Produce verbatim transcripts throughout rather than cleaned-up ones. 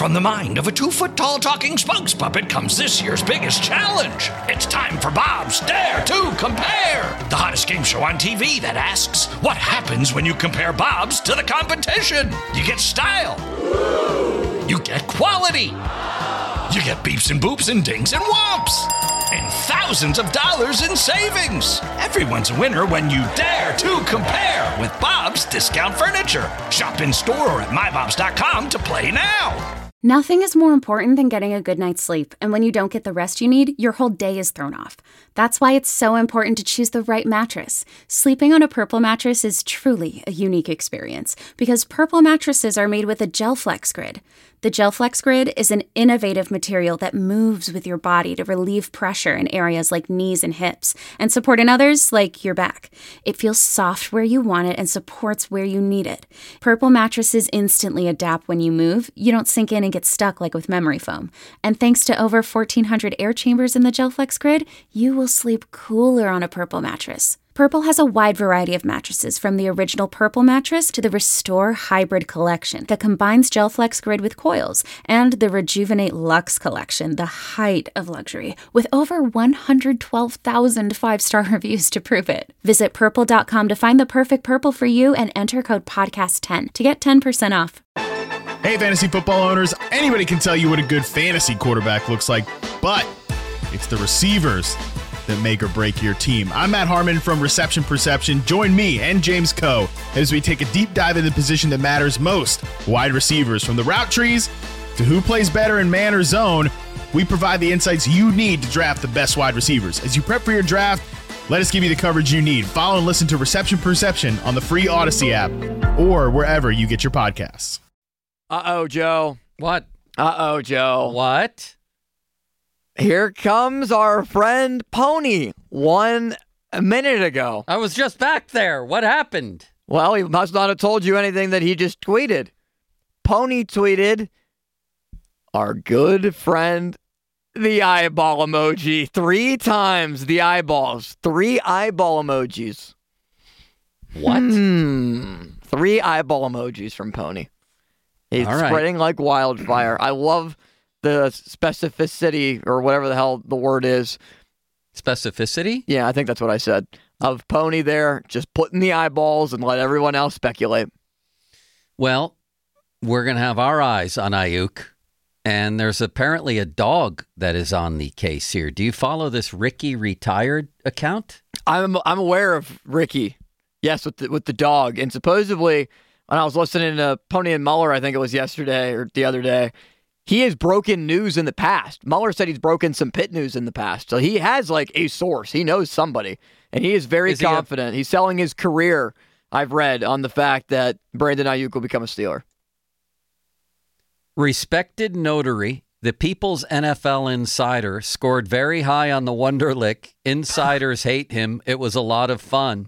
From the mind of a two-foot-tall talking spokes puppet comes this year's biggest challenge. It's time for Bob's Dare to Compare, the hottest game show on T V that asks, what happens when you compare Bobs to the competition? You get style. You get quality. You get beeps and boops and dings and whomps. And thousands of dollars in savings. Everyone's a winner when you dare to compare with Bob's Discount Furniture. Shop in store or at my bobs dot com to play now. Nothing is more important than getting a good night's sleep, and when you don't get the rest you need, your whole day is thrown off. That's why it's so important to choose the right mattress. Sleeping on a Purple mattress is truly a unique experience, because Purple mattresses are made with a GelFlex Grid. The GelFlex Grid is an innovative material that moves with your body to relieve pressure in areas like knees and hips, and support in others like your back. It feels soft where you want it and supports where you need it. Purple mattresses instantly adapt when you move. You don't sink in and get stuck like with memory foam. And thanks to over fourteen hundred air chambers in the GelFlex Grid, you will sleep cooler on a Purple mattress. Purple has a wide variety of mattresses, from the original Purple mattress to the Restore Hybrid collection that combines GelFlex Grid with coils, and the Rejuvenate Luxe collection, the height of luxury, with over one hundred twelve thousand five-star reviews to prove it. Visit purple dot com to find the perfect Purple for you and enter code podcast ten to get ten percent off. Hey, fantasy football owners, anybody can tell you what a good fantasy quarterback looks like, but it's the receivers that make or break your team. I'm Matt Harmon from Reception Perception. Join me and James Coe as we take a deep dive into the position that matters most, wide receivers. From the route trees to who plays better in man or zone, we provide the insights you need to draft the best wide receivers. As you prep for your draft, let us give you the coverage you need. Follow and listen to Reception Perception on the free Odyssey app or wherever you get your podcasts. Uh-oh, Joe. What? Uh-oh, Joe. What? Here comes our friend Pony one minute ago. I was just back there. What happened? Well, he must not have told you anything that he just tweeted. Pony tweeted, our good friend, the eyeball emoji. Three times the eyeballs. Three eyeball emojis. What? Hmm. Three eyeball emojis from Pony. He's All right. spreading like wildfire. I love the specificity, or whatever the hell the word is. Specificity? Yeah, I think that's what I said. Of Pony there, just putting the eyeballs and let everyone else speculate. Well, we're going to have our eyes on Ayuk, and there's apparently a dog that is on the case here. Do you follow this Ricky Retired account? I'm I'm aware of Ricky. Yes, with the, with the dog. And supposedly, when I was listening to Pony and Mueller, I think it was yesterday or the other day, he has broken news in the past. Mueller said he's broken some pit news in the past. So he has like a source. He knows somebody. And he is very is confident. He a- he's selling his career, I've read, on the fact that Brandon Ayuk will become a Steeler. Respected notary, the People's N F L Insider, scored very high on the Wonderlic. Insiders hate him. It was a lot of fun.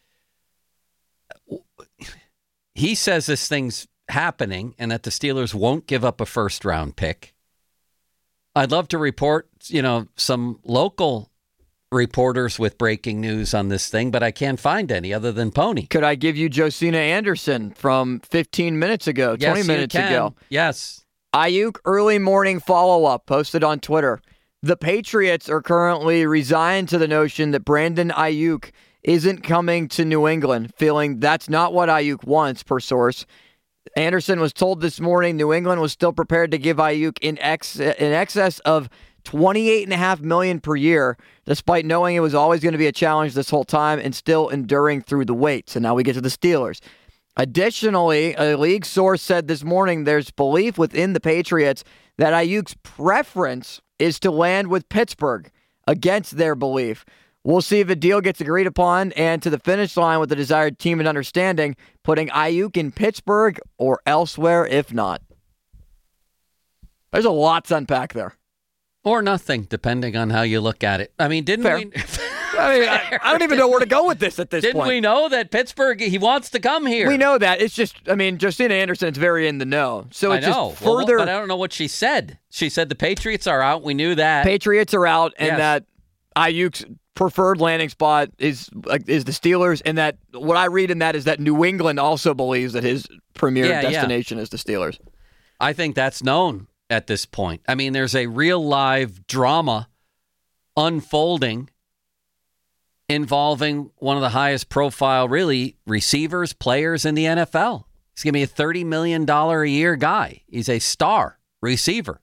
He says this thing's happening and that the Steelers won't give up a first round pick. I'd love to report, you know, some local reporters with breaking news on this thing, but I can't find any other than Pony. Could I give you Josina Anderson from fifteen minutes ago, yes, twenty minutes you can. ago? Yes. Ayuk early morning follow-up posted on Twitter. The Patriots are currently resigned to the notion that Brandon Ayuk isn't coming to New England, feeling that's not what Ayuk wants, per source. Anderson was told this morning New England was still prepared to give Ayuk in, ex- in excess of twenty-eight point five million dollars per year, despite knowing it was always going to be a challenge this whole time and still enduring through the wait. So now we get to the Steelers. Additionally, a league source said this morning there's belief within the Patriots that Ayuk's preference is to land with Pittsburgh against their belief. We'll see if a deal gets agreed upon and to the finish line with the desired team and understanding, putting Ayuk in Pittsburgh or elsewhere if not. There's a lot to unpack there. Or nothing, depending on how you look at it. I mean, didn't Fair. we... I mean, I, I don't even know where to go with this at this Didn't point. we know that Pittsburgh, he wants to come here? We know that. It's just, I mean, Josina Anderson is very in the know. So I it's know. just further... Well, but I don't know what she said. She said the Patriots are out. We knew that. Patriots are out, and Yes. that Ayuk's preferred landing spot is like is the Steelers, and that what I read in that is that New England also believes that his premier Yeah, yeah. destination is the Steelers. I think that's known at this point. I mean, there's a real live drama unfolding involving one of the highest profile, really, receivers, players in the N F L. He's going to be a thirty million dollars a year guy. He's a star receiver.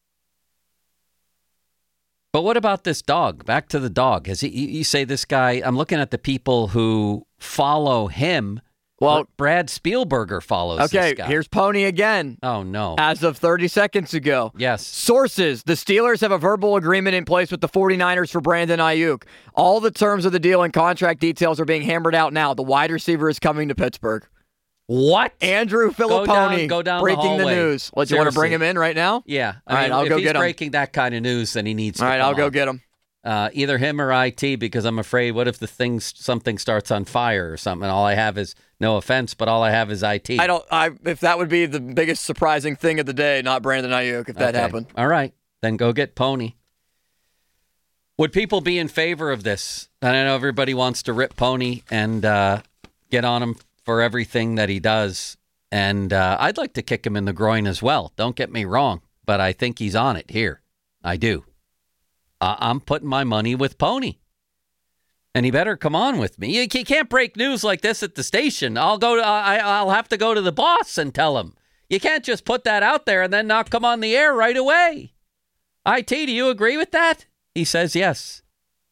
But what about this dog? Back to the dog. Has he, you say this guy, I'm looking at the people who follow him. Well, Brad Spielberger follows okay, this guy. Here's Pony again. Oh, no. As of thirty seconds ago. Yes. Sources, the Steelers have a verbal agreement in place with the 49ers for Brandon Ayuk. All the terms of the deal and contract details are being hammered out now. The wide receiver is coming to Pittsburgh. What? Andrew Filipponi, go down, go down breaking the, the news. What, do you want to bring him in right now? Yeah. I All mean, right, I'll if go he's get him. breaking that kind of news, then he needs to All right, come I'll go on. get him. Uh, either him or I T, because I'm afraid, what if the thing, something starts on fire or something, and all I have is, no offense, but all I have is I T. I don't. I if that would be the biggest surprising thing of the day, not Brandon Ayuk, if that Okay. happened. All right, then go get Pony. Would people be in favor of this? And I know everybody wants to rip Pony and uh, get on him for everything that he does. And uh, I'd like to kick him in the groin as well. Don't get me wrong, but I think he's on it here. I do. Uh, I'm putting my money with Pony. And he better come on with me. You can't break news like this at the station. I'll go. To, I, I'll have to go to the boss and tell him. You can't just put that out there and then not come on the air right away. I T, do you agree with that? He says yes.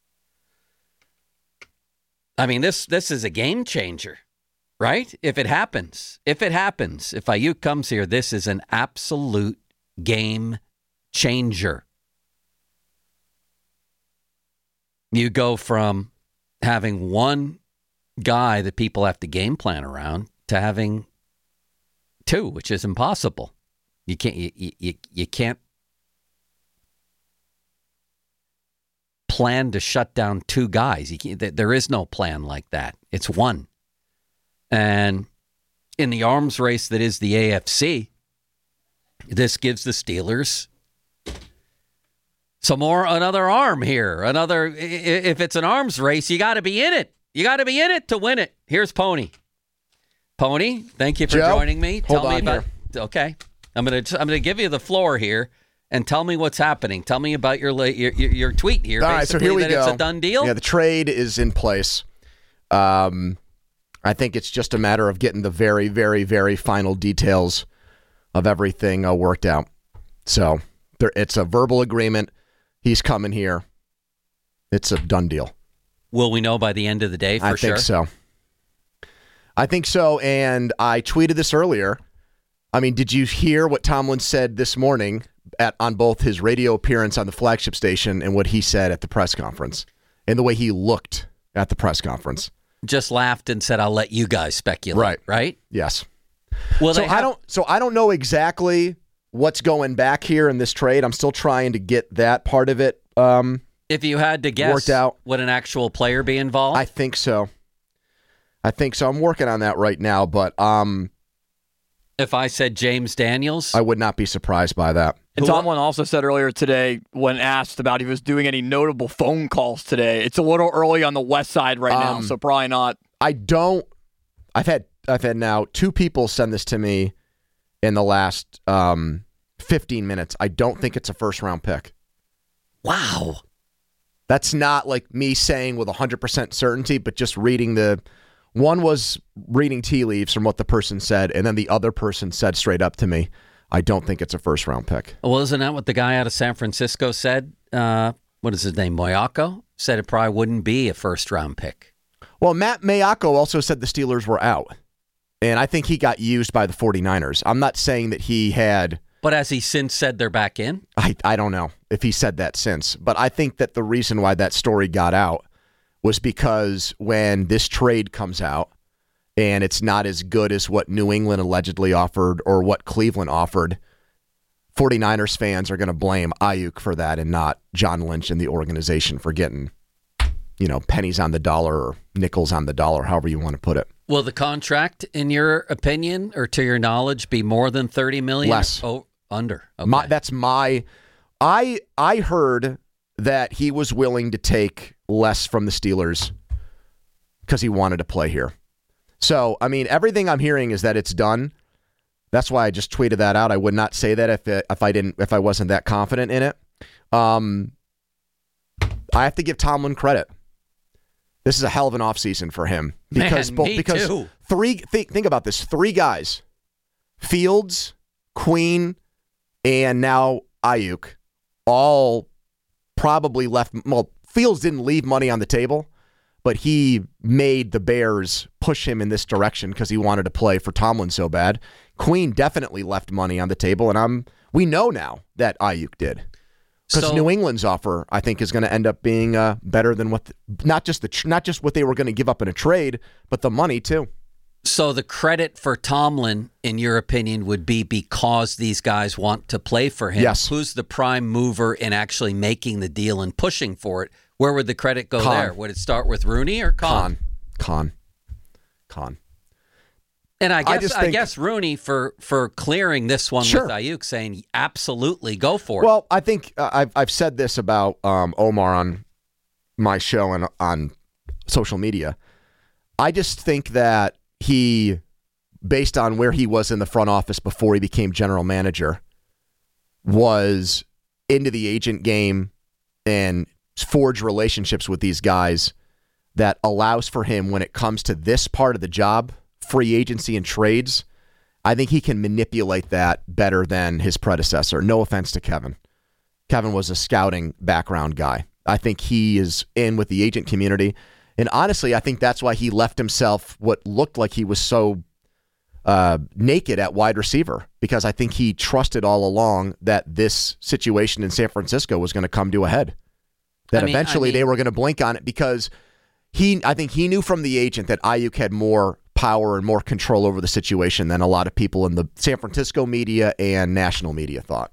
I mean, this this is a game changer, right? If it happens, if it happens, if Ayuk comes here, this is an absolute game changer. You go from having one guy that people have to game plan around to having two, which is impossible. You can't you you, you can't plan to shut down two guys. You can't, there is no plan like that. It's one. And in the arms race that is the A F C, this gives the Steelers some more, another arm here. Another, if it's an arms race, you got to be in it. You got to be in it to win it. Here's Pony. Pony, thank you for Joe, joining me. hold Tell me on about. here. Okay, I'm gonna I'm gonna give you the floor here and tell me what's happening. Tell me about your your your, your tweet here. All right, so here we that go. It's a done deal. Yeah, the trade is in place. Um, I think it's just a matter of getting the very, very, very final details of everything uh, worked out. So there, it's a verbal agreement. He's coming here. It's a done deal. Will we know by the end of the day for I sure? think so. I think so, and I tweeted this earlier. I mean, did you hear what Tomlin said this morning at on both his radio appearance on the flagship station and what he said at the press conference, and the way he looked at the press conference? Just laughed and said, "I'll let you guys speculate." Right. Right. Yes. Well, so they have- I don't. So I don't know exactly what's going back here in this trade. I'm still trying to get that part of it. Um, If you had to guess, worked out. would an actual player be involved? I think so. I think so. I'm working on that right now, but um, if I said James Daniels, I would not be surprised by that. And Who- Tomlin also said earlier today, when asked about if he was doing any notable phone calls today, it's a little early on the west side right now, Um, so probably not. I don't. I've had I've had now two people send this to me in the last um, fifteen minutes. I don't think it's a first round pick. wow. That's not like me saying with one hundred percent certainty, but just reading the one was reading tea leaves from what the person said, and then the other person said straight up to me, I don't think it's a first round pick. Well, isn't that what the guy out of San Francisco said? Uh, what is his name? Moyako said it probably wouldn't be a first round pick. Well, Matt Mayako also said the Steelers were out, and I think he got used by the 49ers. I'm not saying that he had... But has he since said they're back in? I, I don't know if he said that since, but I think that the reason why that story got out was because when this trade comes out and it's not as good as what New England allegedly offered or what Cleveland offered, 49ers fans are going to blame Ayuk for that and not John Lynch and the organization for getting, you know, pennies on the dollar or nickels on the dollar, however you want to put it. Will the contract, in your opinion or to your knowledge, be more than thirty million dollars? Less. Oh, under. Okay. My, that's my. I I heard that he was willing to take less from the Steelers because he wanted to play here. So I mean, everything I'm hearing is that it's done. That's why I just tweeted that out. I would not say that if it, if I didn't if I wasn't that confident in it. Um, I have to give Tomlin credit. This is a hell of an offseason for him because Man, both me because too. three think think about this. Three guys. Fields, Queen, and now Ayuk all probably left well, Fields didn't leave money on the table, but he made the Bears push him in this direction because he wanted to play for Tomlin so bad. Queen definitely left money on the table, and I'm we know now that Ayuk did. Because So- New England's offer, I think, is going to end up being uh, better than what the, not just the tr- not just what they were going to give up in a trade, but the money too. So the credit for Tomlin, in your opinion, would be because these guys want to play for him. Yes. Who's the prime mover in actually making the deal and pushing for it? Where would the credit go Khan. there? Would it start with Rooney or Khan? Con, con, con. And I I guess just I, think- guess Rooney for for clearing this one Sure. with Ayuk, saying absolutely go for it. Well, I think uh, I've I've said this about um, Omar on my show and on social media. I just think that he, based on where he was in the front office before he became general manager, was into the agent game and forged relationships with these guys that allows for him, when it comes to this part of the job, free agency and trades, I think he can manipulate that better than his predecessor. No offense to Kevin. Kevin was a scouting background guy. I think he is in with the agent community. And honestly, I think that's why he left himself what looked like he was so uh, naked at wide receiver, because I think he trusted all along that this situation in San Francisco was going to come to a head. That I mean- eventually I mean- they were going to blink on it, because he, I think he knew from the agent that Ayuk had more power and more control over the situation than a lot of people in the San Francisco media and national media thought.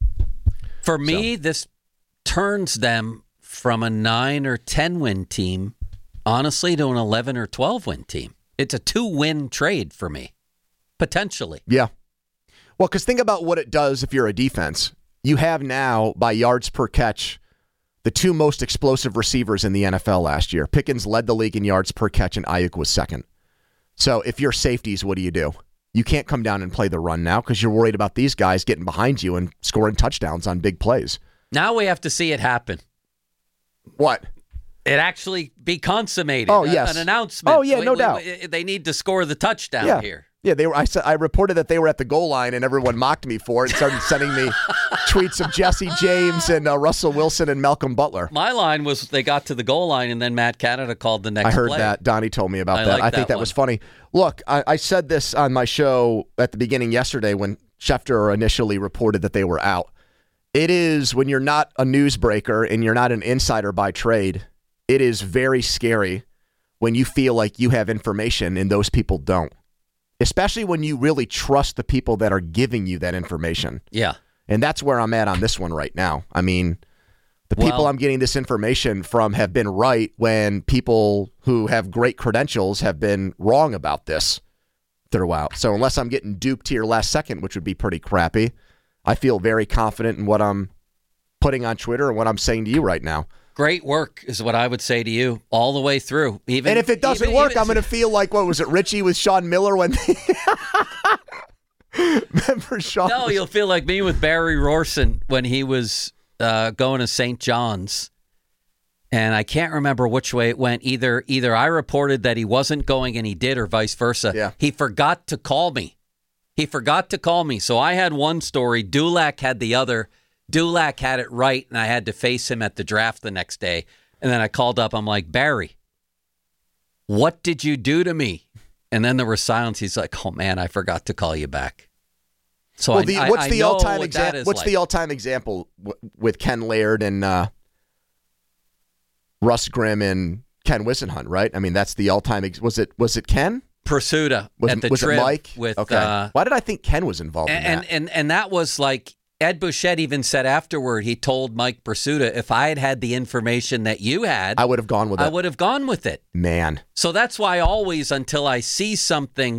For me, this turns them from a nine or ten win team, honestly, to an eleven or twelve win team. It's a two win trade for me, potentially. Yeah. Well, because think about what it does if you're a defense. You have now, by yards per catch, the two most explosive receivers in the N F L last year. Pickens led the league in yards per catch, and Ayuk was second. So if you're safeties, what do you do? You can't come down and play the run now because you're worried about these guys getting behind you and scoring touchdowns on big plays. Now we have to see it happen. What? It actually be consummated. Oh, A- yes. An announcement. Oh, yeah, no We- we- doubt. we- they need to score the touchdown Yeah. here. Yeah, they were. I said I reported that they were at the goal line, and everyone mocked me for it and started sending me tweets of Jesse James and uh, Russell Wilson and Malcolm Butler. My line was they got to the goal line, and then Matt Canada called the next I heard play. that. Donnie told me about I that. like I think that that was one. funny. Look, I, I said this on my show at the beginning yesterday when Schefter initially reported that they were out. It is, when you're not a newsbreaker and you're not an insider by trade, it is very scary when you feel like you have information and those people don't. Especially when you really trust the people that are giving you that information. Yeah. And that's where I'm at on this one right now. I mean, the people Well- I'm getting this information from have been right when people who have great credentials have been wrong about this throughout. So unless I'm getting duped here last second, which would be pretty crappy, I feel very confident in what I'm putting on Twitter and what I'm saying to you right now. Great work is what I would say to you all the way through. Even And if it doesn't even- work, even- I'm going to feel like, what was it, Richie with Sean Miller when they... Remember Sean? No, you'll feel like me with Barry Rorson when he was uh, going to Saint John's. And I can't remember which way it went. Either either I reported that he wasn't going and he did, or vice versa. Yeah. He forgot to call me. He forgot to call me. So I had one story. Dulac had the other. Dulac had it right, and I had to face him at the draft the next day. And then I called up. I'm like, Barry, what did you do to me? And then there was silence. He's like, oh, man, I forgot to call you back. So Well, I, the, I- what's I the know all-time what that example? is What's like. the all-time example w- with Ken Laird and uh, Russ Grimm and Ken Wissenhunt? Right? I mean, that's the all-time. Ex- was it? Was it Ken? Pursuta Was, at the was it trip Mike? with okay. uh, Why did I think Ken was involved in and, that? and and that was like Ed Bouchette even said afterward. He told Mike Pursuta, if I had had the information that you had, I would have gone with I it. would have gone with it. Man, So that's why always, until I see something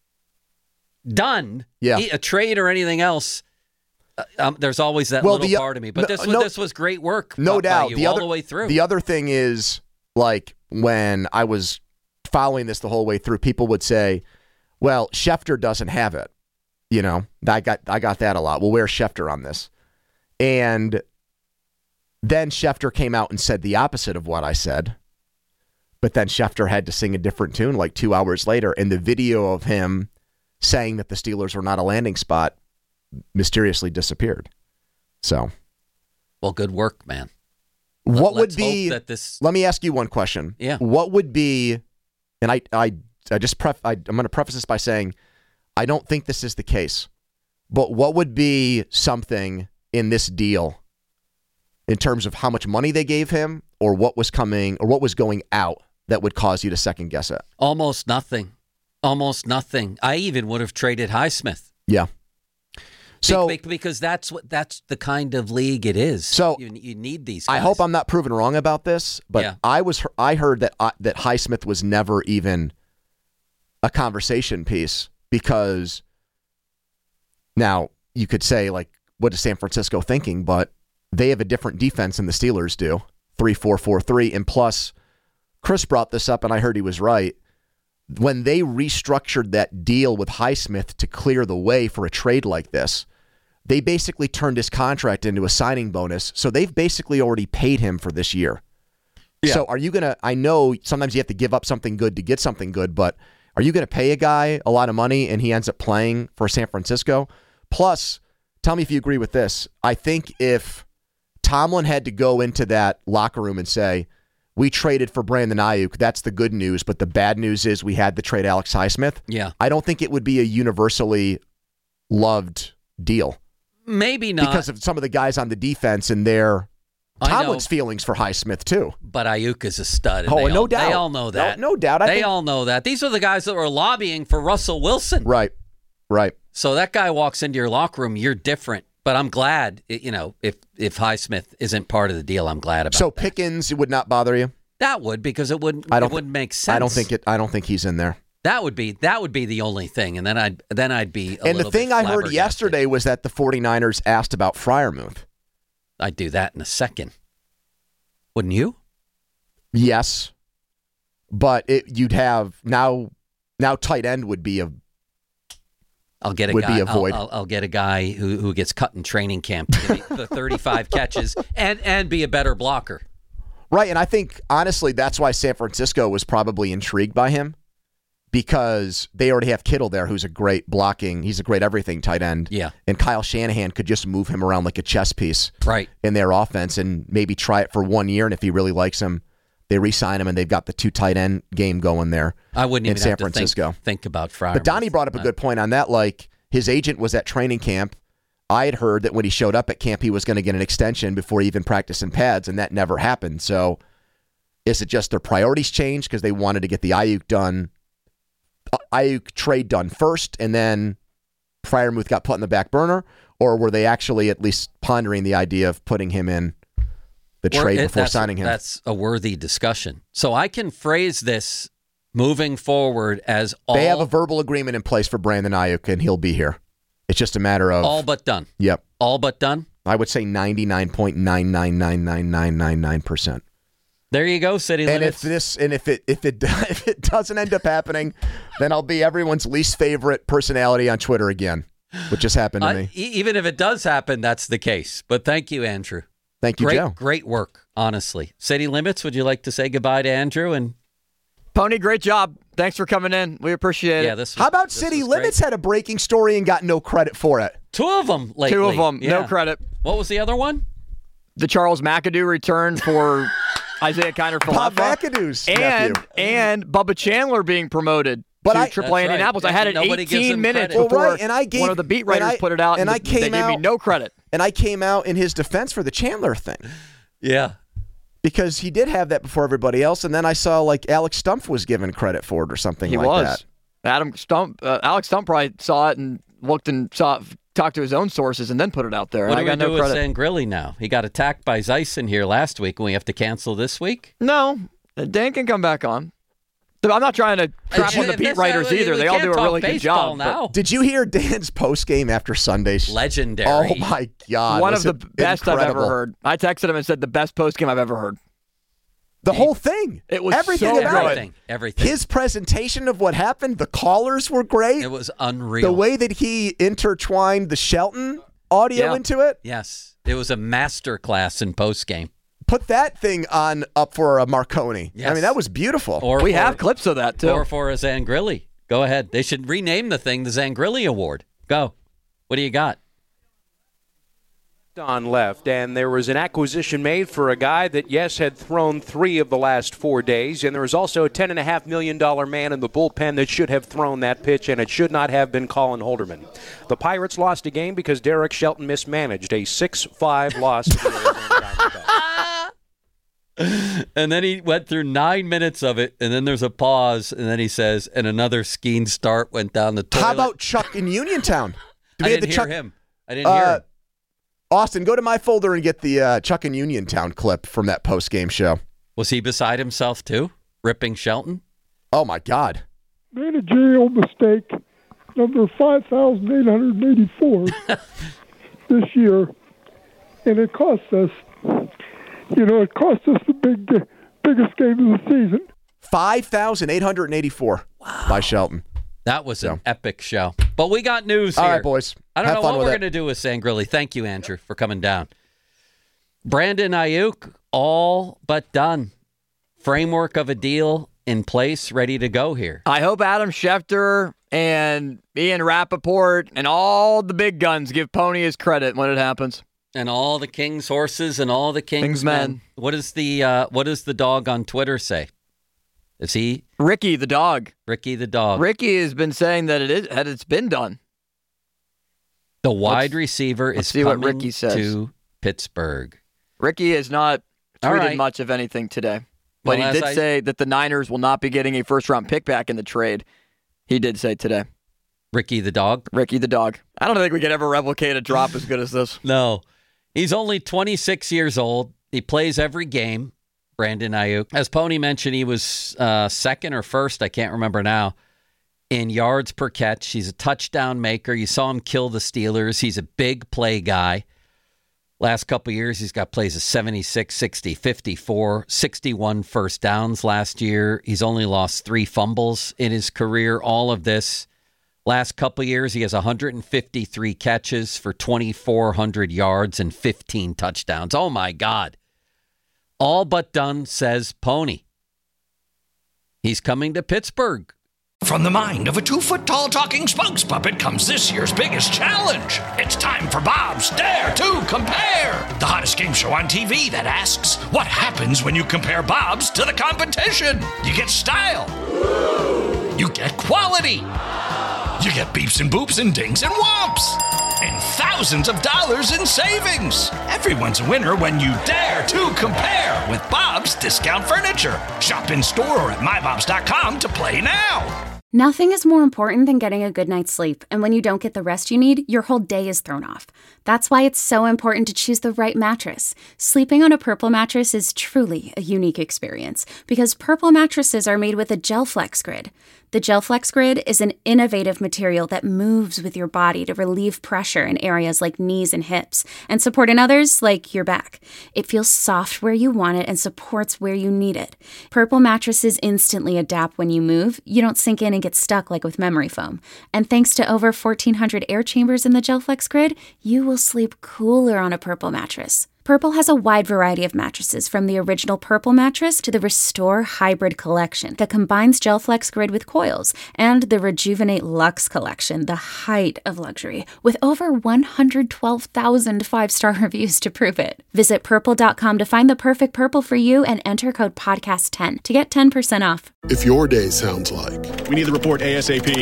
done, Yeah. a trade or anything else, uh, um, there's always that Well, little the- part of me. But no- this was no- this was great work. no by doubt. you The all other the way through. The other thing is, like, when I was following this the whole way through, people would say, "Well, Schefter doesn't have it." You know, I got I got that a lot. Well, where's Schefter on this? And then Schefter came out and said the opposite of what I said. But then Schefter had to sing a different tune like two hours later. And the video of him saying that the Steelers were not a landing spot mysteriously disappeared. So, well, good work, man. What Let's would be? hope that this... Let me ask you one question. Yeah. What would be? And I, I, I just pref. I, I'm going to preface this by saying, I don't think this is the case. But what would be something in this deal, in terms of how much money they gave him, or what was coming, or what was going out, that would cause you to second guess it? Almost nothing. Almost nothing. I even would have traded Highsmith. Yeah. So Be- because that's what that's the kind of league it is. So you, you need these guys. I hope I'm not proven wrong about this, but Yeah. I was I heard that uh, that Highsmith was never even a conversation piece, because now you could say, like, what is San Francisco thinking? But they have a different defense than the Steelers do, three four four three, and plus Chris brought this up, and I heard he was right. When they restructured that deal with Highsmith to clear the way for a trade like this, they basically turned his contract into a signing bonus. So they've basically already paid him for this year. Yeah. So are you going to, I know sometimes you have to give up something good to get something good, but are you going to pay a guy a lot of money and he ends up playing for San Francisco? Plus, tell me if you agree with this. I think if Tomlin had to go into that locker room and say, we traded for Brandon Ayuk, that's the good news, but the bad news is we had to trade Alex Highsmith. Yeah. I don't think it would be a universally loved deal. Maybe not. Because of some of the guys on the defense and their I Tomlin's know. feelings for Highsmith, too. But Ayuk is a stud. And Oh, they no all, doubt. They all know that. No, no doubt. I they think, all know that. These are the guys that were lobbying for Russell Wilson. Right, right. So that guy walks into your locker room, you're different. But I'm glad, you know, if if Highsmith isn't part of the deal, I'm glad about So that. Pickens, it would not bother you? That would, because it wouldn't. I don't it wouldn't make sense. I don't think it. I don't think he's in there. That would be that would be the only thing, and then I'd then I'd be. A And the little thing bit I heard flabbergasted. yesterday was that the 49ers asked about Freiermuth. I'd do that in a second. Wouldn't you? Yes, but it, you'd have now. Now tight end would be a. I'll get a Would guy. be a I'll- void. I'll, I'll get a guy who, who gets cut in training camp to give me the thirty-five catches and and be a better blocker. Right, and I think, honestly, that's why San Francisco was probably intrigued by him, because they already have Kittle there, who's a great blocking, he's a great everything tight end. Yeah. And Kyle Shanahan could just move him around like a chess piece Right. in their offense and maybe try it for one year, and if he really likes him, they re-sign him, and they've got the two tight end game going there. I wouldn't in even San have to Francisco. think, think about Fryer. But Donnie brought up a good point on that, like, his agent was at training camp. I had heard that when he showed up at camp, he was going to get an extension before he even practiced in pads, and that never happened. So is it just their priorities changed because they wanted to get the Ayuk done, Ayuk trade done first, and then Freiermuth got put in the back burner? Or were they actually at least pondering the idea of putting him in the Or trade it- before that's- signing him? That's a worthy discussion. So I can phrase this moving forward as all, They have a verbal agreement in place for Brandon Ayuk, and he'll be here. It's just a matter of... all but done. Yep. All but done. I would say ninety-nine point nine nine nine nine nine nine nine percent. There you go, city And limits. if this and if it if it if it doesn't end up happening, then I'll be everyone's least favorite personality on Twitter again, which just happened to Uh, me. e- even if it does happen, that's the case. But thank you, Andrew. Thank you, Great, Joe. great work. Honestly, city limits. Would you like to say goodbye to Andrew? And Pony, great job. Thanks for coming in. We appreciate yeah, it. this. Was, How about this City was great. Limits had a breaking story and got no credit for it? Two of them lately. Two of them, no Yeah. credit. What was the other one? The Charles McAdoo return for Isaiah Kiner Bob Falefa. McAdoo's And nephew. and Bubba Chandler being promoted But to I- triple A That's right. Indianapolis. I had it Nobody gives eighteen him minutes credit. before Well, right, and I gave- one of the beat and writers I- put it out, and and, I they came gave me out- no credit. And I came out in his defense for the Chandler thing Yeah. because he did have that before everybody else, and then I saw like Alex Stumpf was given credit for it or something He like was. that. Adam Stump, uh, Alex Stump probably saw it and looked and saw, talked to his own sources, and then put it out there. What and do I we got do no with credit. Sangrilli now? He got attacked by Zeiss in here last week, and we have to cancel this week. No, Dan can come back on. I'm not trying to crap on the If beat this- writers we either. They all can't do a talk really good baseball job. but now. Did you hear Dan's post game after Sunday's? Legendary. Oh my God! One was of the it best I've incredible. ever heard. I texted him and said the best post game I've ever heard. The whole thing. It was everything so about everything, it. everything. His presentation of what happened, the callers were great. It was unreal. The way that he intertwined the Shelton audio Yeah. into it. Yes. It was a master class in postgame. Put that thing on up for a Marconi. Yes. I mean, that was beautiful. Or We for, have clips of that, too. Or for a Zangrilli. Go ahead. They should rename the thing the Zangrilli Award. Go. What do you got? On left, and there was an acquisition made for a guy that, yes, had thrown three of the last four days, and there was also a ten point five million dollars man in the bullpen that should have thrown that pitch, and it should not have been Colin Holderman. The Pirates lost a game because Derek Shelton mismanaged a six five loss to the Arizona Diamondbacks. And then he went through nine minutes of it, and then there's a pause, and then he says, and another skiing start went down the toilet. How about Chuck in Uniontown? Did I we have didn't the hear Chuck- him. I didn't hear Uh, him. Austin, go to my folder and get the uh, Chuck in Uniontown clip from that post-game show. Was he beside himself, too? Ripping Shelton? Oh, my God. Managerial mistake number five thousand eight hundred eighty-four this year, and it cost us, you know, it cost us the big, biggest game of the season. five thousand eight hundred eighty-four wow. by Shelton. That was an So. epic show. But we got news All here. right, boys. I don't Have know fun what with we're it. going to do with Sangrilli. Thank you, Andrew, for coming down. Brandon Ayuk, all but done. Framework of a deal in place, ready to go here. I hope Adam Schefter and Ian Rappaport and all the big guns give Pony his credit when it happens. And all the King's horses and all the King's, King's men. men. What is the uh, what does the dog on Twitter say? Is he Ricky, the dog. Ricky the dog? Ricky has been saying that it is that it's been done. The wide Let's- receiver let's is see what coming Ricky says. to Pittsburgh. Ricky has not All tweeted right. much of anything today. But Well, he as did I- say that the Niners will not be getting a first-round pick back in the trade. He did say today. Ricky the dog? Ricky the dog. I don't think we could ever replicate a drop as good as this. No. He's only twenty-six years old. He plays every game, Brandon Ayuk. As Pony mentioned, he was uh, second or first, I can't remember now, in yards per catch. He's a touchdown maker. You saw him kill the Steelers. He's a big play guy. Last couple of years, he's got plays of seventy-six, sixty, fifty-four, sixty-one first downs last year. He's only lost three fumbles in his career. All of this. Last couple of years, he has one hundred fifty-three catches for twenty-four hundred yards and fifteen touchdowns. Oh, my God. All but done, says Pony. He's coming to Pittsburgh. From the mind of a two-foot-tall talking spokes puppet comes this year's biggest challenge. It's time for Bob's Dare to Compare, the hottest game show on T V that asks, what happens when you compare Bob's to the competition? You get style. You get quality. You get beeps and boops and dings and whomps. And thousands of dollars in savings. Everyone's a winner when you dare to compare with Bob's Discount Furniture. Shop in store or at my bobs dot com to play now. Nothing is more important than getting a good night's sleep, and when you don't get the rest you need, your whole day is thrown off. That's why it's so important to choose the right mattress. Sleeping on a Purple mattress is truly a unique experience, because Purple mattresses are made with a GelFlex Grid. The GelFlex Grid is an innovative material that moves with your body to relieve pressure in areas like knees and hips, and support in others like your back. It feels soft where you want it and supports where you need it. Purple mattresses instantly adapt when you move. You don't sink in and get stuck like with memory foam. And thanks to over fourteen hundred air chambers in the GelFlex Grid, you will sleep cooler on a Purple mattress. Purple has a wide variety of mattresses, from the original Purple mattress to the Restore Hybrid collection that combines GelFlex Grid with coils, and the Rejuvenate Luxe collection, the height of luxury, with over one hundred twelve thousand five-star reviews to prove it. Visit purple dot com to find the perfect Purple for you and enter code podcast ten to get ten percent off. If your day sounds like We need the report ASAP.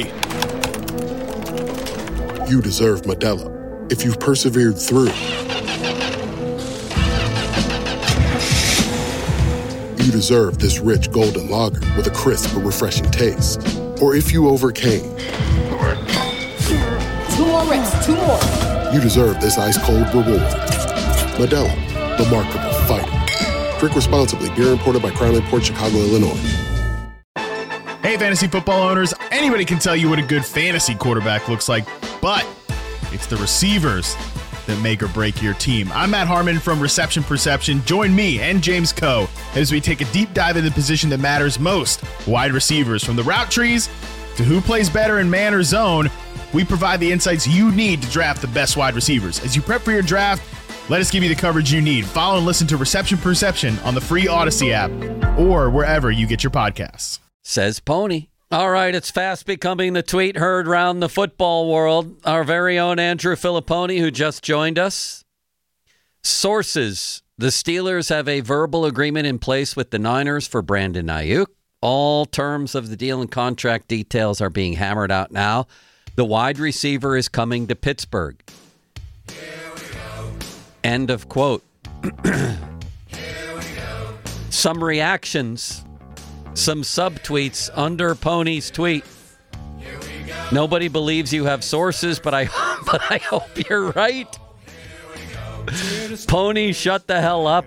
you deserve Modelo. If you've persevered through, you deserve this rich golden lager with a crisp but refreshing taste. Or if you overcame, Two more reps, two more. you deserve this ice-cold reward. Modelo, the Markable Fighter. Drink responsibly. Beer imported by Crown Port Chicago, Illinois. Hey, fantasy football owners, anybody can tell you what a good fantasy quarterback looks like, but it's the receivers that make or break your team. I'm Matt Harmon from Reception Perception. Join me and James Coe as we take a deep dive into the position that matters most, wide receivers. From the route trees to who plays better in man or zone, we provide the insights you need to draft the best wide receivers. As you prep for your draft, let us give you the coverage you need. Follow and listen to Reception Perception on the free Odyssey app or wherever you get your podcasts. Says Pony. All right, it's fast becoming the tweet heard round the football world. Our very own Andrew Filipponi, who just joined us. Sources: the Steelers have a verbal agreement in place with the Niners for Brandon Ayuk. All terms of the deal and contract details are being hammered out now. The wide receiver is coming to Pittsburgh. End of quote. Some reactions. Some subtweets under Pony's tweet. Nobody believes you have sources, but I but I hope you're right. Pony, shut the hell up.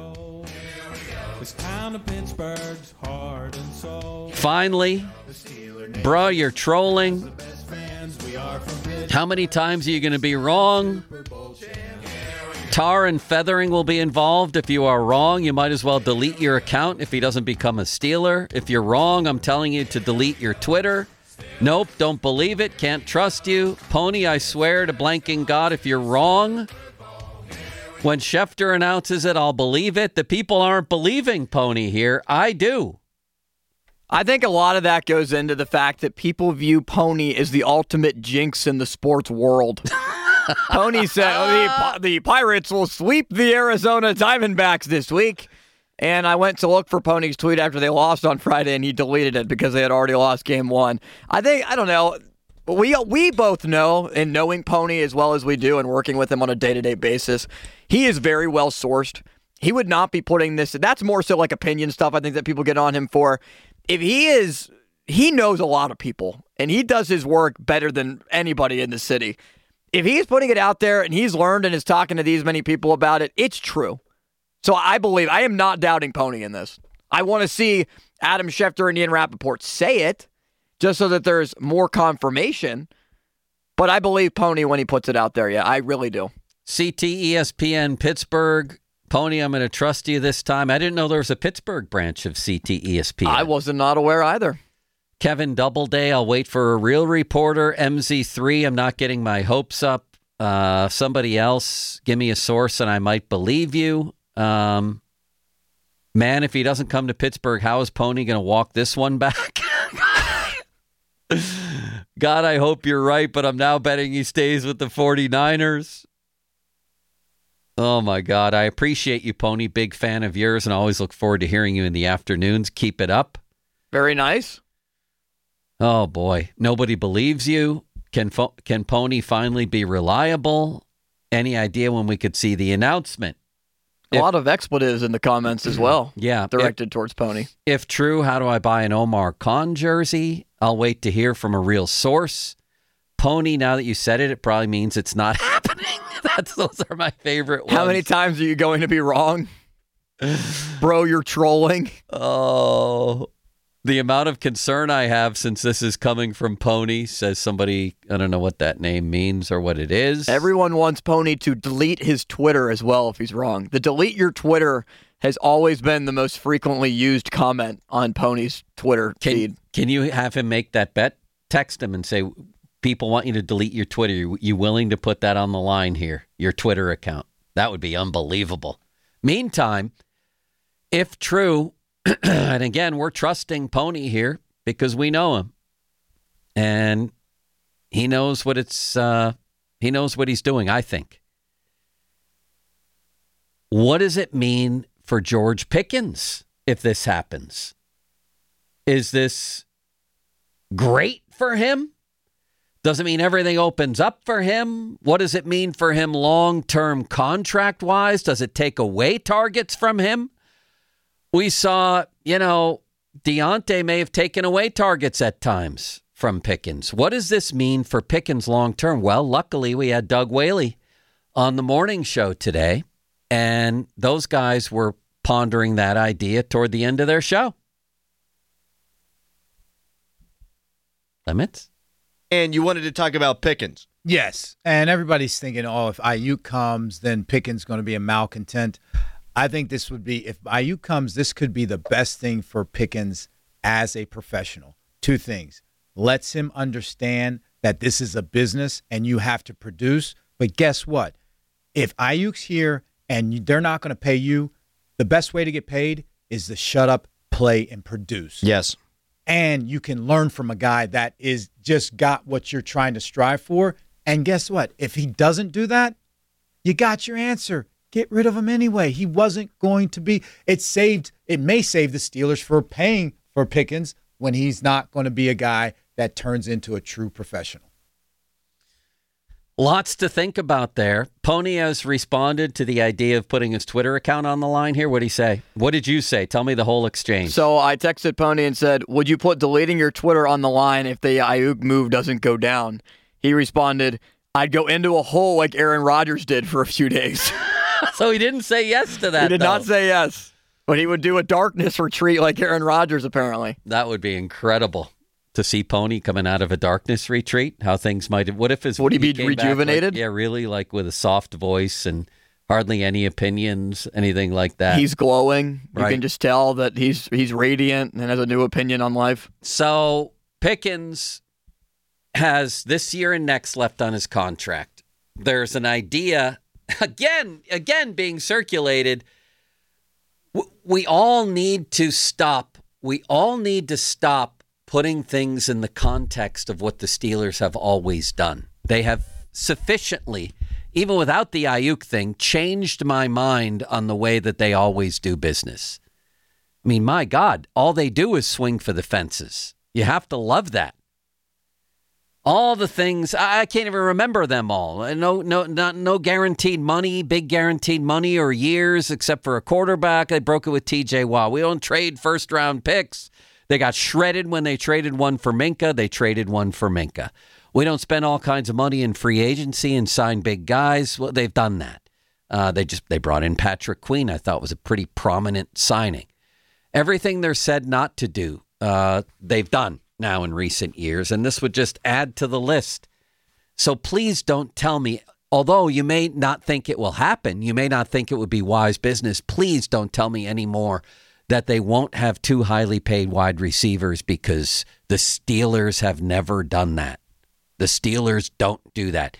Finally, bro, you're trolling. How many times are you going to be wrong? Tar and feathering will be involved. If you are wrong, you might as well delete your account if he doesn't become a Steeler. If you're wrong, I'm telling you to delete your Twitter. Nope, don't believe it. Can't trust you. Pony, I swear to blanking God, if you're wrong, when Schefter announces it, I'll believe it. The people aren't believing Pony here. I do. I think a lot of that goes into the fact that people view Pony as the ultimate jinx in the sports world. Pony said oh, the, the Pirates will sweep the Arizona Diamondbacks this week. And I went to look for Pony's tweet after they lost on Friday, and he deleted it because they had already lost game one. I think, I don't know, we we both know, in knowing Pony as well as we do and working with him on a day-to-day basis, he is very well sourced. He would not be putting this, that's more so like opinion stuff I think that people get on him for. If he is, he knows a lot of people, and he does his work better than anybody in the city. If he's putting it out there and he's learned and is talking to these many people about it, it's true. So I believe, I am not doubting Pony in this. I want to see Adam Schefter and Ian Rappaport say it just so that there's more confirmation. But I believe Pony when he puts it out there. Yeah, I really do. C T E S P N Pittsburgh. Pony, I'm going to trust you this time. I didn't know there was a Pittsburgh branch of C T E S P N. I wasn't not aware either. Kevin Doubleday, I'll wait for a real reporter. M Z three, I'm not getting my hopes up. Uh, somebody else, give me a source and I might believe you. Um, man, if he doesn't come to Pittsburgh, how is Pony going to walk this one back? God, I hope you're right, but I'm now betting he stays with the 49ers. Oh, my God. I appreciate you, Pony. Big fan of yours, and I always look forward to hearing you in the afternoons. Keep it up. Very nice. Oh, boy. Nobody believes you. Can Fo- can Pony finally be reliable? Any idea when we could see the announcement? A if, lot of expletives in the comments as well. Yeah. Directed if, towards Pony. If true, how do I buy an Omar Khan jersey? I'll wait to hear from a real source. Pony, now that you said it, it probably means it's not happening. That's Those are my favorite ones. How many times are you going to be wrong? Bro, you're trolling. Oh, the amount of concern I have since this is coming from Pony, says somebody, I don't know what that name means or what it is. Everyone wants Pony to delete his Twitter as well if he's wrong. The delete your Twitter has always been the most frequently used comment on Pony's Twitter can, feed. Can you have him make that bet? Text him and say, people want you to delete your Twitter. You, you willing to put that on the line here, your Twitter account? That would be unbelievable. Meantime, if true, and again, we're trusting Pony here because we know him, and he knows what it's. Uh, he knows what he's doing. I think. What does it mean for George Pickens if this happens? Is this great for him? Does it mean everything opens up for him? What does it mean for him long-term contract-wise? Does it take away targets from him? We saw, you know, Deontay may have taken away targets at times from Pickens. What does this mean for Pickens long-term? Well, luckily we had Doug Whaley on the morning show today, and those guys were pondering that idea toward the end of their show. Limits? And you wanted to talk about Pickens. Yes, and everybody's thinking, oh, if Ayuk comes, then Pickens going to be a malcontent. I think this would be, if Ayuk comes, this could be the best thing for Pickens as a professional. Two things. Lets him understand that this is a business and you have to produce. But guess what? If Ayuk's here and you, they're not going to pay you, the best way to get paid is to shut up, play, and produce. Yes. And you can learn from a guy that is just got what you're trying to strive for. And guess what? If he doesn't do that, you got your answer. Get rid of him anyway. He wasn't going to be. It saved. It may save the Steelers for paying for Pickens when he's not going to be a guy that turns into a true professional. Lots to think about there. Pony has responded to the idea of putting his Twitter account on the line here. What did he say? What did you say? Tell me the whole exchange. So I texted Pony and said, would you put deleting your Twitter on the line if the Ayuk move doesn't go down? He responded, I'd go into a hole like Aaron Rodgers did for a few days. So he didn't say yes to that, He did though. not say yes. But he would do a darkness retreat like Aaron Rodgers, apparently. That would be incredible to see Pony coming out of a darkness retreat. How things might have. What if his would he be came back, rejuvenated? like, yeah, really, like with a soft voice and hardly any opinions, anything like that. He's glowing. You Right. can just tell that he's he's radiant and has a new opinion on life. So Pickens has this year and next left on his contract. There's an idea again, again being circulated. We all need to stop. We all need to stop putting things in the context of what the Steelers have always done. They have sufficiently, even without the Ayuk thing, changed my mind on the way that they always do business. I mean, my God, all they do is swing for the fences. You have to love that. All the things, I can't even remember them all. No, no, not, no guaranteed money, big guaranteed money or years, except for a quarterback. They broke it with T J Watt. We don't trade first round picks. They got shredded when they traded one for Minka. They traded one for Minka. We don't spend all kinds of money in free agency and sign big guys. Well, they've done that. Uh, they just they brought in Patrick Queen. I thought was a pretty prominent signing. Everything they're said not to do, uh, they've done now in recent years, and this would just add to the list. So please don't tell me, although you may not think it will happen, you may not think it would be wise business, please don't tell me anymore that they won't have two highly paid wide receivers because the Steelers have never done that. The Steelers don't do that.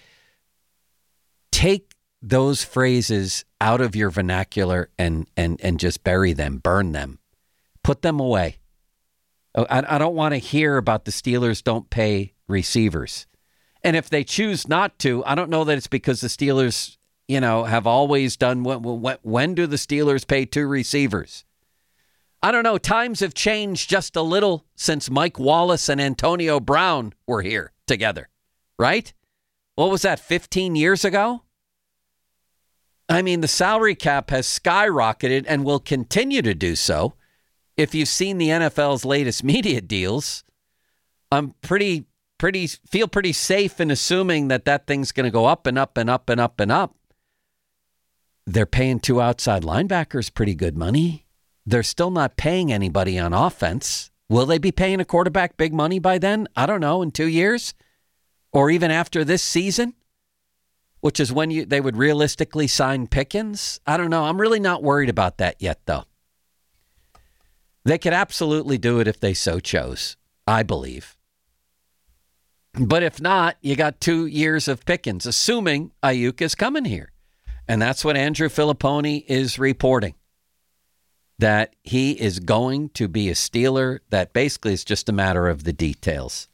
Take those phrases out of your vernacular and and and just bury them, burn them, put them away. I, I don't want to hear about the Steelers don't pay receivers. And if they choose not to, I don't know that it's because the Steelers, you know, have always done, when, when, when do the Steelers pay two receivers? I don't know. Times have changed just a little since Mike Wallace and Antonio Brown were here together, right? What was that, fifteen years ago? I mean, the salary cap has skyrocketed and will continue to do so. If you've seen the N F L's latest media deals, I'm pretty, pretty, feel pretty safe in assuming that that thing's going to go up and up and up and up and up. They're paying two outside linebackers pretty good money. They're still not paying anybody on offense. Will they be paying a quarterback big money by then? I don't know, in two years? Or even after this season? Which is when you they would realistically sign Pickens? I don't know. I'm really not worried about that yet, though. They could absolutely do it if they so chose, I believe. But if not, you got two years of Pickens, assuming Ayuk is coming here. And that's what Andrew Filipponi is reporting, that he is going to be a Steeler, that basically is just a matter of the details.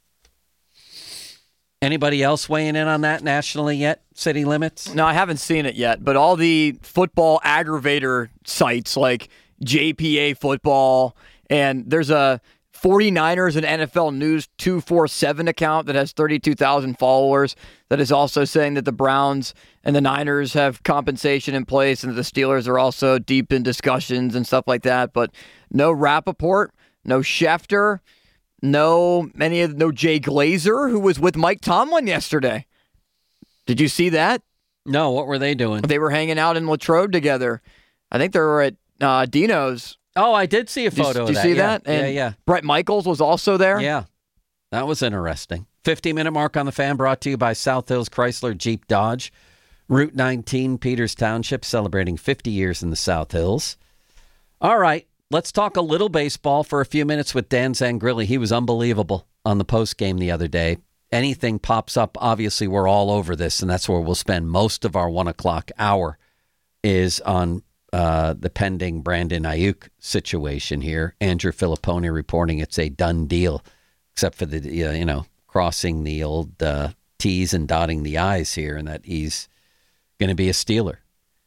Anybody else weighing in on that nationally yet? City Limits? No, I haven't seen it yet, but all the football aggravator sites like J P A Football, and there's a 49ers and N F L News two forty-seven account that has thirty-two thousand followers that is also saying that the Browns and the Niners have compensation in place and that the Steelers are also deep in discussions and stuff like that. But no Rappaport, no Schefter, no many of no Jay Glazer, who was with Mike Tomlin yesterday. Did you see that? No, what were they doing? They were hanging out in Latrobe together. I think they were at uh, Dino's. Oh, I did see a photo did you, of that. Did you see yeah. that? And yeah, yeah. Brett Michaels was also there. Yeah, that was interesting. fifty-minute mark on the Fan brought to you by South Hills Chrysler Jeep Dodge. Route nineteen, Peters Township, celebrating fifty years in the South Hills. All right, let's talk a little baseball for a few minutes with Dan Zangrilli. He was unbelievable on the post game the other day. Anything pops up, obviously we're all over this, and that's where we'll spend most of our one o'clock hour is on uh, the pending Brandon Ayuk situation here. Andrew Filipponi reporting it's a done deal, except for the, uh, you know, crossing the old uh, T's and dotting the I's here, and that he's going to be a Steeler.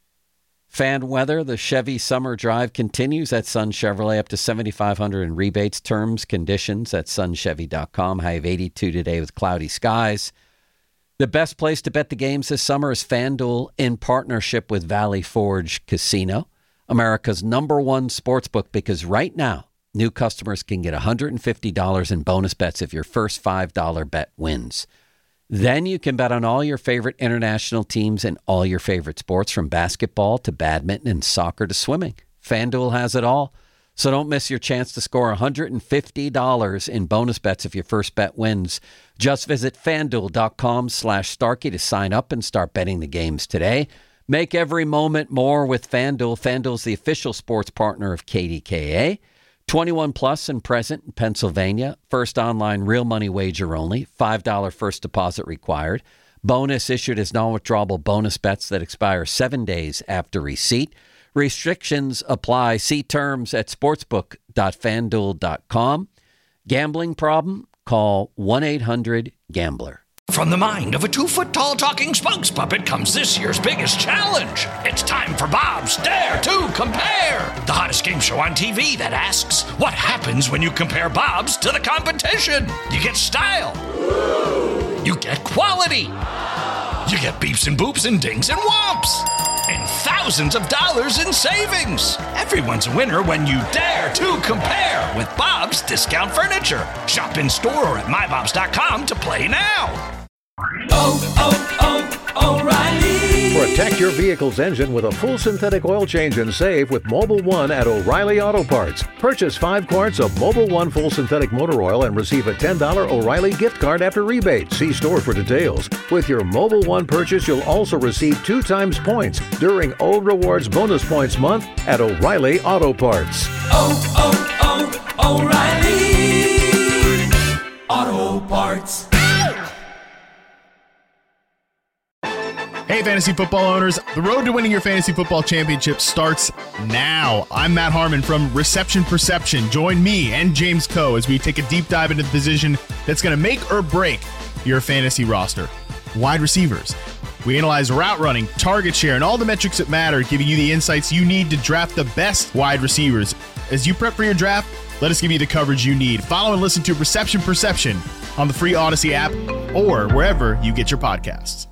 Fan weather, the Chevy summer drive continues at Sun Chevrolet, up to seventy-five hundred in rebates. Terms, conditions at sun chevy dot com. High of eighty-two today with cloudy skies. The best place to bet the games this summer is FanDuel in partnership with Valley Forge Casino, America's number one sportsbook, because right now, new customers can get one hundred fifty dollars in bonus bets if your first five dollar bet wins. Then you can bet on all your favorite international teams and all your favorite sports, from basketball to badminton and soccer to swimming. FanDuel has it all. So don't miss your chance to score one hundred fifty dollars in bonus bets if your first bet wins. Just visit FanDuel.com slash Starkey to sign up and start betting the games today. Make every moment more with FanDuel. FanDuel's the official sports partner of K D K A. twenty-one plus and present in Pennsylvania. First online real money wager only. five dollars first deposit required. Bonus issued as non-withdrawable bonus bets that expire seven days after receipt. Restrictions apply. See terms at sportsbook dot fan duel dot com. Gambling problem? Call one eight hundred gambler. From the mind of a two-foot-tall talking spokes puppet comes this year's biggest challenge. It's time for Bob's Dare to Compare, the hottest game show on T V that asks, what happens when you compare Bob's to the competition? You get style. You get quality. You get beeps and boops and dings and whomps. And thousands of dollars in savings. Everyone's a winner when you dare to compare with Bob's Discount Furniture. Shop in store or at my bobs dot com to play now. Oh, oh, oh, O'Reilly. Protect your vehicle's engine with a full synthetic oil change and save with Mobil one at O'Reilly Auto Parts. Purchase five quarts of Mobil one full synthetic motor oil and receive a ten dollars O'Reilly gift card after rebate. See store for details. With your Mobil one purchase, you'll also receive two times points during O Rewards Bonus Points Month at O'Reilly Auto Parts. Oh, oh, oh, O'Reilly Auto Parts. Hey, fantasy football owners. The road to winning your fantasy football championship starts now. I'm Matt Harmon from Reception Perception. Join me and James Coe as we take a deep dive into the position that's going to make or break your fantasy roster. Wide receivers. We analyze route running, target share, and all the metrics that matter, giving you the insights you need to draft the best wide receivers. As you prep for your draft, let us give you the coverage you need. Follow and listen to Reception Perception on the free Odyssey app or wherever you get your podcasts.